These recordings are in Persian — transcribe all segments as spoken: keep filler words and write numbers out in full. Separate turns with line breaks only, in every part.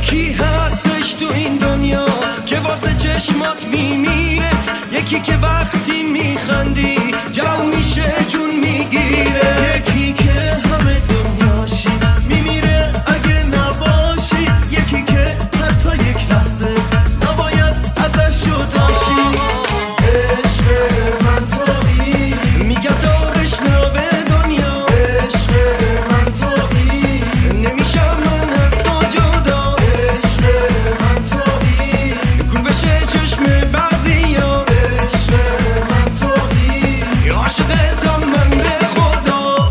یکی هستش تو این دنیا که واسه چشمات میمیره، یکی که وقتی میخندی جو میشه جون میگیره، یکی که همه دنیاشی میمیره اگه نباشی، یکی که حتی یک لحظه نباید ازش جداشی. عشق من تویی، میگم تو بشنو دنیا، عشق من تویی، نمیشم من از تو جدا، عشق من تویی، کور بشه چشم بعضیا، عشق من تویی، عاشقتم من به خدا.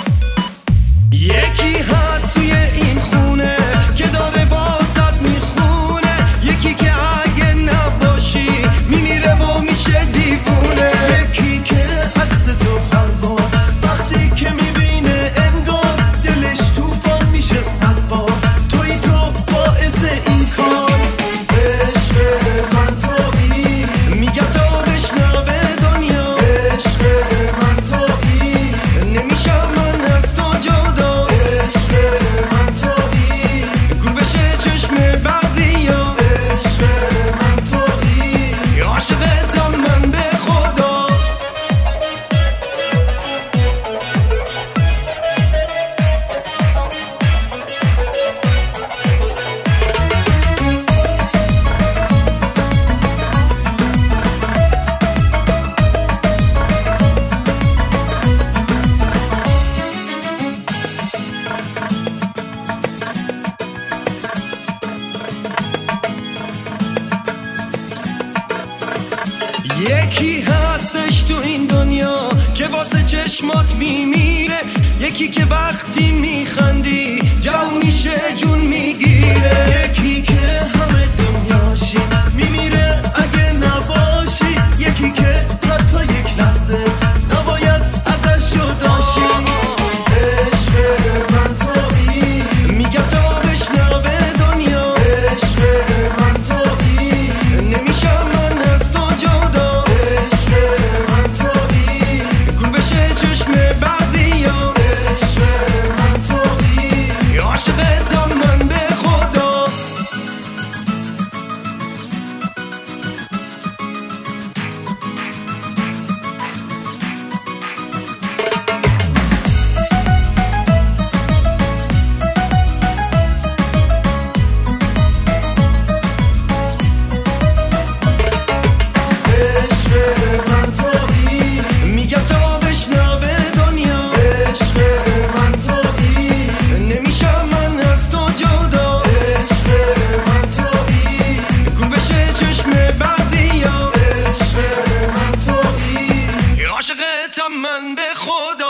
یکی هست توی این خونه که داره بازت میخونه، یکی که اگه نباشی میمیره و میشه دیوونه، یکی که عکس تو هر بار وقتی که میبینه انگار دلش توفان میشه صد بار، توی تو باعث این کار. عشق من تویی، میگم تو بشنو دنیا، عشق من تویی، نمیشم من از تو جدا، عشق من تویی، کور بشه چشم بعضیا، عشق من تویی، عاشقتم من به خدا. یکی هستش تو این دنیا که واسه چشمات میمیره، یکی که وقتی میخندی جو میشه جون میگیره، یکی که همه دنیاشی میمیره اگه نباشی، یکی که حتی یک لحظه نباید ازش جداشی. عشق من تویی، میگم تو بشنو دنیا، عشق من تویی، نمیشم من از تو جدا، عشق من تویی، کور بشه چشم بعضیا، عشق من تویی، عاشقتم من به خدا. میگم تو بشنو دنیا، عشق من تویی، نمیشم من از تو جدا، عشق من تویی، کور بشه چشم بعضیا، عشق من تویی، عاشقتم من به خدا.